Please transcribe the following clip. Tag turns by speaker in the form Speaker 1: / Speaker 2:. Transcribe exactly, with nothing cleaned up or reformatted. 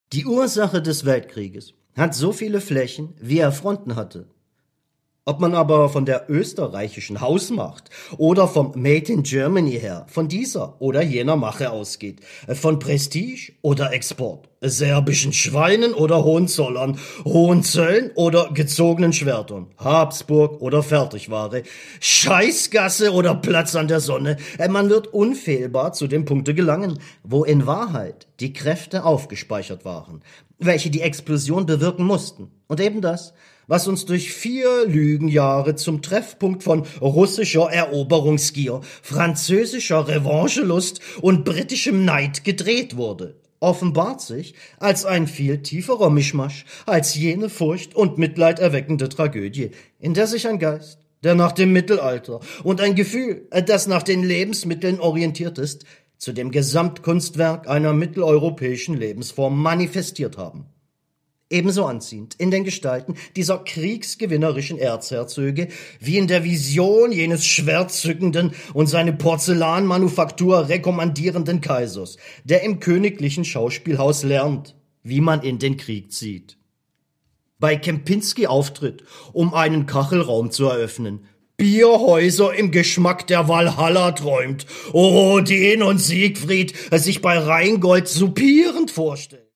Speaker 1: Die Ursache des Weltkrieges hat so viele Flächen, wie er Fronten hatte. Ob man aber von der österreichischen Hausmacht oder vom Made in Germany her, von dieser oder jener Mache ausgeht, von Prestige oder Export, serbischen Schweinen oder Hohenzollern, Hohenzöllen oder gezogenen Schwertern, Habsburg oder Fertigware, Scheißgasse oder Platz an der Sonne, man wird unfehlbar zu dem Punkte gelangen, wo in Wahrheit die Kräfte aufgespeichert waren, welche die Explosion bewirken mussten. Und eben das, was uns durch vier Lügenjahre zum Treffpunkt von russischer Eroberungsgier, französischer Revanchelust und britischem Neid gedreht wurde, offenbart sich als ein viel tieferer Mischmasch als jene furcht- und mitleiderweckende Tragödie, in der sich ein Geist, der nach dem Mittelalter und ein Gefühl, das nach den Lebensmitteln orientiert ist, zu dem Gesamtkunstwerk einer mitteleuropäischen Lebensform manifestiert haben. Ebenso anziehend in den Gestalten dieser kriegsgewinnerischen Erzherzöge wie in der Vision jenes schwertzückenden und seine Porzellanmanufaktur rekommandierenden Kaisers, der im königlichen Schauspielhaus lernt, wie man in den Krieg zieht. Bei Kempinski auftritt, um einen Kachelraum zu eröffnen, Bierhäuser im Geschmack der Walhalla träumt, Odin und Siegfried sich bei Rheingold suppierend vorstellt.